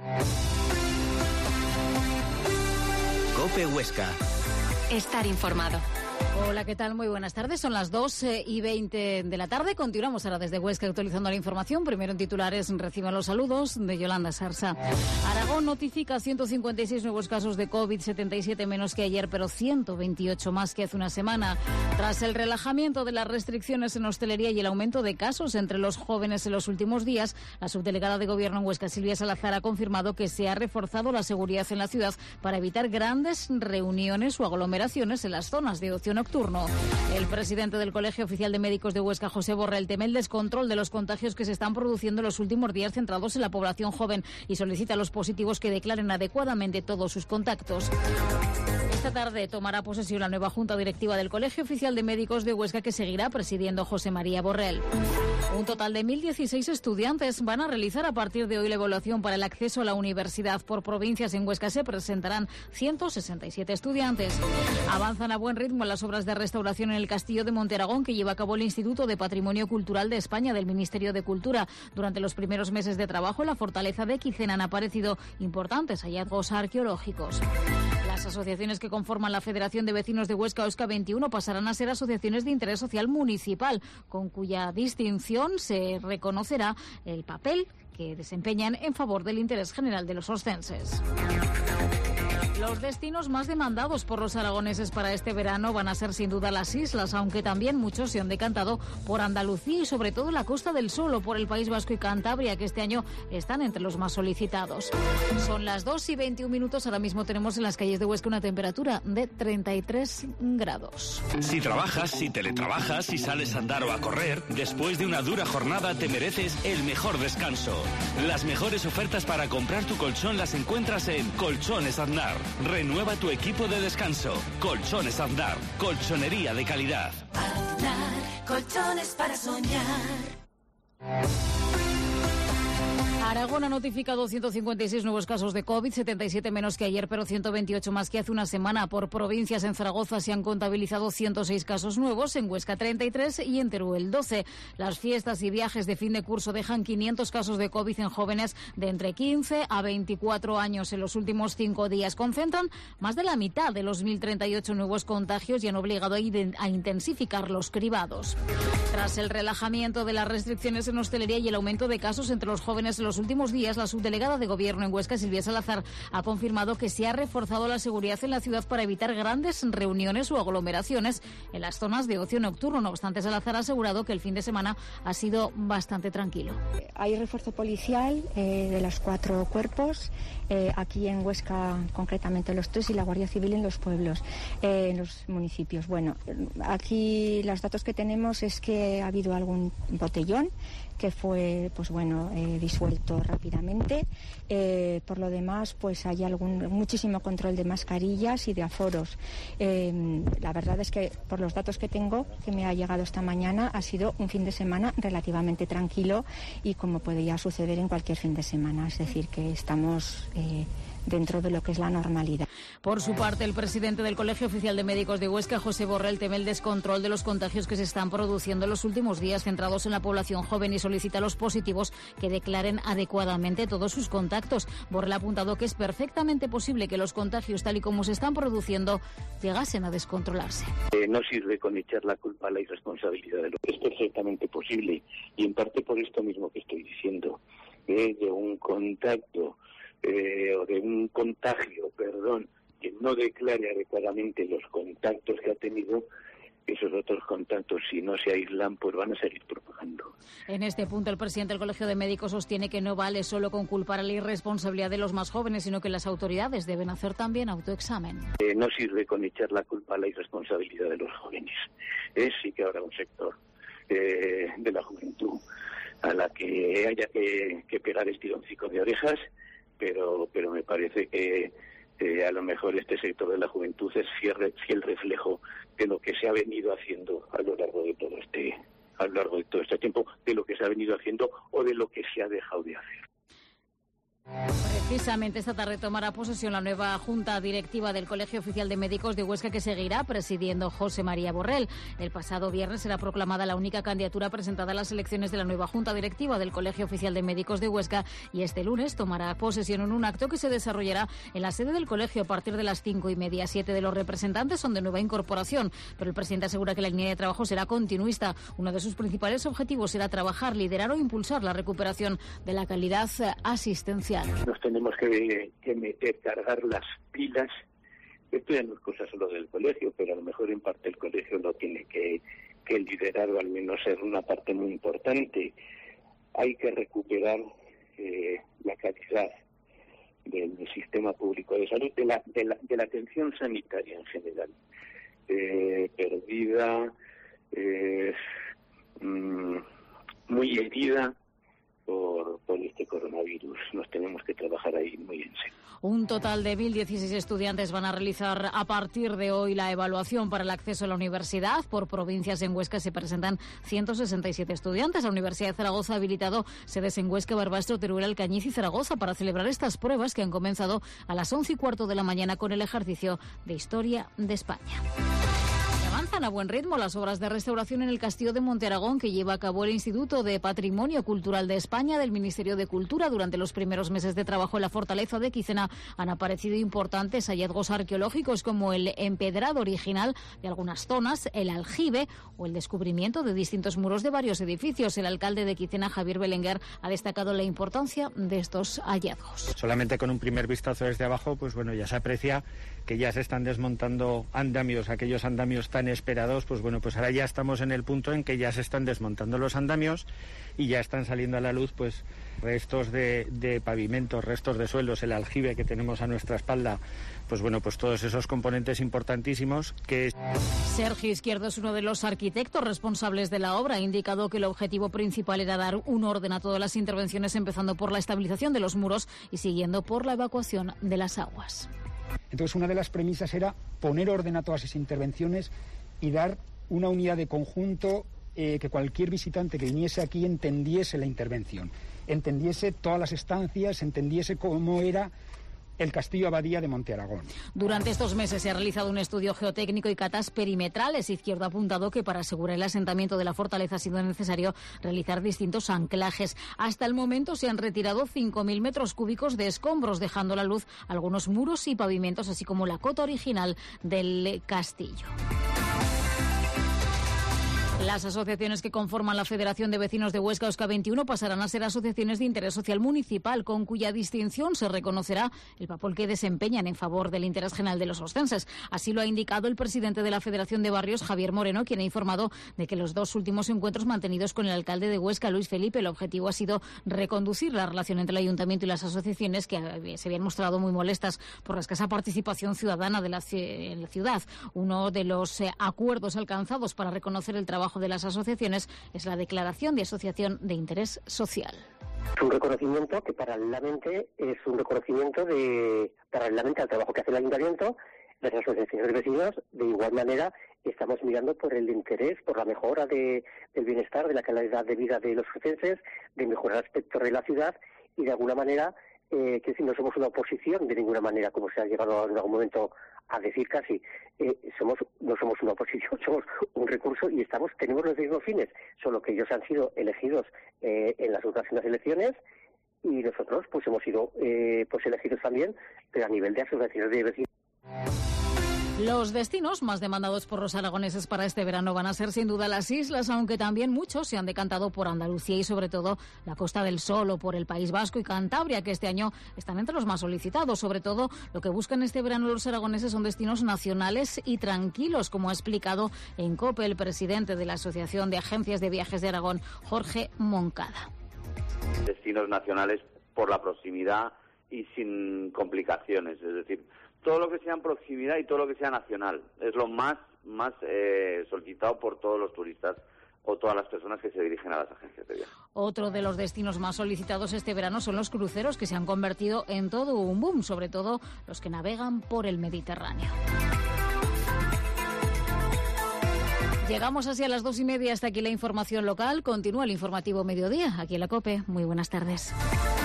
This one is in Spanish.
COPE Huesca. Estar informado. Hola, ¿qué tal? Muy buenas tardes. Son las 2:20 de la tarde. Continuamos ahora desde Huesca actualizando la información. Primero en titulares reciban los saludos de Yolanda Sarsa. Aragón notifica 156 nuevos casos de COVID, 77 menos que ayer, pero 128 más que hace una semana. Tras el relajamiento de las restricciones en hostelería y el aumento de casos entre los jóvenes en los últimos días, la subdelegada de Gobierno en Huesca, Silvia Salazar, ha confirmado que se ha reforzado la seguridad en la ciudad para evitar grandes reuniones o aglomeraciones en las zonas de ocio nocturno. El presidente del Colegio Oficial de Médicos de Huesca, José Borrell, teme el descontrol de los contagios que se están produciendo en los últimos días centrados en la población joven y solicita a los positivos que declaren adecuadamente todos sus contactos. Esta tarde tomará posesión la nueva Junta Directiva del Colegio Oficial de Médicos de Huesca, que seguirá presidiendo José María Borrell. Un total de 1.016 estudiantes van a realizar a partir de hoy la evaluación para el acceso a la universidad. Por provincias en Huesca se presentarán 167 estudiantes. Avanzan a buen ritmo las obras de restauración en el Castillo de Monteragón, que lleva a cabo el Instituto de Patrimonio Cultural de España del Ministerio de Cultura. Durante los primeros meses de trabajo en la fortaleza de Quicena han aparecido importantes hallazgos arqueológicos. Las asociaciones que conforman la Federación de Vecinos de Huesca, Osca 21, pasarán a ser asociaciones de interés social municipal, con cuya distinción se reconocerá el papel que desempeñan en favor del interés general de los oscenses. Los destinos más demandados por los aragoneses para este verano van a ser sin duda las islas, aunque también muchos se han decantado por Andalucía y sobre todo la Costa del Sol o por el País Vasco y Cantabria, que este año están entre los más solicitados. Son las 2:21, ahora mismo tenemos en las calles de Huesca una temperatura de 33 grados. Si trabajas, si teletrabajas, si sales a andar o a correr, después de una dura jornada te mereces el mejor descanso. Las mejores ofertas para comprar tu colchón las encuentras en Colchones Aznar. Renueva tu equipo de descanso. Colchones Aznar, colchonería de calidad. Aznar, colchones para soñar. Aragón ha notificado 156 nuevos casos de COVID, 77 menos que ayer, pero 128 más que hace una semana. Por provincias, en Zaragoza se han contabilizado 106 casos nuevos, en Huesca 33 y en Teruel 12. Las fiestas y viajes de fin de curso dejan 500 casos de COVID en jóvenes de entre 15 a 24 años en los últimos 5 días. Concentran más de la mitad de los 1.038 nuevos contagios y han obligado a intensificar los cribados. Tras el relajamiento de las restricciones en hostelería y el aumento de casos entre los jóvenes en los últimos días, la subdelegada de Gobierno en Huesca, Silvia Salazar, ha confirmado que se ha reforzado la seguridad en la ciudad para evitar grandes reuniones o aglomeraciones en las zonas de ocio nocturno. No obstante, Salazar ha asegurado que el fin de semana ha sido bastante tranquilo. Hay refuerzo policial de los 4 cuerpos, aquí en Huesca concretamente los 3 y la Guardia Civil en los pueblos, en los municipios. Bueno, aquí los datos que tenemos es que ha habido algún botellón que fue disuelto rápidamente. Por lo demás, pues hay muchísimo control de mascarillas y de aforos. La verdad es que por los datos que tengo, que me ha llegado esta mañana, ha sido un fin de semana relativamente tranquilo y como podría suceder en cualquier fin de semana, es decir, que estamos dentro de lo que es la normalidad. Por su parte, el presidente del Colegio Oficial de Médicos de Huesca, José Borrell, teme el descontrol de los contagios que se están produciendo en los últimos días centrados en la población joven y solicita a los positivos que declaren adecuadamente todos sus contactos. Borrell ha apuntado que es perfectamente posible que los contagios, tal y como se están produciendo, llegasen a descontrolarse. No sirve con echar la culpa a la irresponsabilidad de lo que es perfectamente posible, y en parte por esto mismo que estoy diciendo, de un contacto o de un contagio, que no declare adecuadamente los contactos que ha tenido, esos otros contactos, si no se aíslan, pues van a seguir propagando. En este punto, el presidente del Colegio de Médicos sostiene que no vale solo con culpar a la irresponsabilidad de los más jóvenes, sino que las autoridades deben hacer también autoexamen. No sirve con echar la culpa a la irresponsabilidad de los jóvenes. Sí que habrá un sector de la juventud a la que haya que pegar estironcico de orejas, pero me parece que a lo mejor este sector de la juventud es fiel reflejo de lo que se ha venido haciendo a lo largo de todo este tiempo, de lo que se ha venido haciendo o de lo que se ha dejado de hacer. Precisamente esta tarde tomará posesión la nueva Junta Directiva del Colegio Oficial de Médicos de Huesca, que seguirá presidiendo José María Borrell. El pasado viernes será proclamada la única candidatura presentada a las elecciones de la nueva Junta Directiva del Colegio Oficial de Médicos de Huesca, y este lunes tomará posesión en un acto que se desarrollará en la sede del colegio a partir de las 5:30. 7 de los representantes son de nueva incorporación, pero el presidente asegura que la línea de trabajo será continuista. Uno de sus principales objetivos será trabajar, liderar o impulsar la recuperación de la calidad asistencial. Nos tenemos que meter, cargar las pilas. Esto ya no es cosa solo del colegio, pero a lo mejor en parte el colegio lo tiene que liderar, o al menos ser una parte muy importante. Hay que recuperar la calidad del sistema público de salud, de la atención sanitaria en general. Perdida, muy herida por este coronavirus. Nos tenemos que trabajar ahí muy en serio. Un total de 1.016 estudiantes van a realizar a partir de hoy la evaluación para el acceso a la universidad. Por provincias, en Huesca se presentan 167 estudiantes. La Universidad de Zaragoza ha habilitado sedes en Huesca, Barbastro, Teruel, Alcañiz y Zaragoza para celebrar estas pruebas, que han comenzado a las 11:15 de la mañana con el ejercicio de Historia de España. Avanzan a buen ritmo las obras de restauración en el Castillo de Monte Aragón, que lleva a cabo el Instituto de Patrimonio Cultural de España del Ministerio de Cultura. Durante los primeros meses de trabajo en la fortaleza de Quicena han aparecido importantes hallazgos arqueológicos, como el empedrado original de algunas zonas, el aljibe o el descubrimiento de distintos muros de varios edificios. El alcalde de Quicena, Javier Belenguer, ha destacado la importancia de estos hallazgos. Solamente con un primer vistazo desde abajo, pues bueno, ya se aprecia que ya se están desmontando andamios, aquellos andamios tan esperados. Pues bueno, pues ahora ya estamos en el punto en que ya se están desmontando los andamios y ya están saliendo a la luz pues restos de pavimentos, restos de suelos, el aljibe que tenemos a nuestra espalda. Pues bueno, pues todos esos componentes importantísimos que... Sergio Izquierdo es uno de los arquitectos responsables de la obra. Ha indicado que el objetivo principal era dar un orden a todas las intervenciones, empezando por la estabilización de los muros y siguiendo por la evacuación de las aguas. Entonces, una de las premisas era poner orden a todas esas intervenciones y dar una unidad de conjunto, que cualquier visitante que viniese aquí entendiese la intervención, entendiese todas las estancias, entendiese cómo era el Castillo Abadía de Monte Aragón. Durante estos meses se ha realizado un estudio geotécnico y catas perimetrales. Izquierdo ha apuntado que para asegurar el asentamiento de la fortaleza ha sido necesario realizar distintos anclajes. Hasta el momento se han retirado 5.000 metros cúbicos de escombros, dejando a la luz algunos muros y pavimentos, así como la cota original del castillo. Las asociaciones que conforman la Federación de Vecinos de Huesca Euska 21 pasarán a ser asociaciones de interés social municipal, con cuya distinción se reconocerá el papel que desempeñan en favor del interés general de los oscenses. Así lo ha indicado el presidente de la Federación de Barrios, Javier Moreno, quien ha informado de que los dos últimos encuentros mantenidos con el alcalde de Huesca, Luis Felipe, el objetivo ha sido reconducir la relación entre el ayuntamiento y las asociaciones, que se habían mostrado muy molestas por la escasa participación ciudadana en la ciudad. Uno de los acuerdos alcanzados para reconocer el trabajo de las asociaciones es la declaración de asociación de interés social. Es un reconocimiento que paralelamente es un reconocimiento paralelamente al trabajo que hace el ayuntamiento. Las asociaciones de vecinos, de igual manera, estamos mirando por el interés, por la mejora del bienestar, de la calidad de vida de los oscenses, de mejorar aspectos de la ciudad y de alguna manera, que si no somos una oposición de ninguna manera, como se ha llegado en algún momento a decir casi, no somos una oposición, somos un recurso y tenemos los mismos fines, solo que ellos han sido elegidos en las últimas elecciones y nosotros pues hemos sido elegidos también, pero a nivel de asociaciones de vecinos. Los destinos más demandados por los aragoneses para este verano van a ser sin duda las islas, aunque también muchos se han decantado por Andalucía y sobre todo la Costa del Sol, o por el País Vasco y Cantabria, que este año están entre los más solicitados. Sobre todo lo que buscan este verano los aragoneses son destinos nacionales y tranquilos, como ha explicado en COPE el presidente de la Asociación de Agencias de Viajes de Aragón, Jorge Moncada. Destinos nacionales por la proximidad y sin complicaciones, es decir, todo lo que sea en proximidad y todo lo que sea nacional es lo más solicitado por todos los turistas o todas las personas que se dirigen a las agencias de viaje. Otro de los destinos más solicitados este verano son los cruceros, que se han convertido en todo un boom, sobre todo los que navegan por el Mediterráneo. Llegamos así a las 2:30, hasta aquí la información local. Continúa el informativo Mediodía, aquí en la COPE. Muy buenas tardes.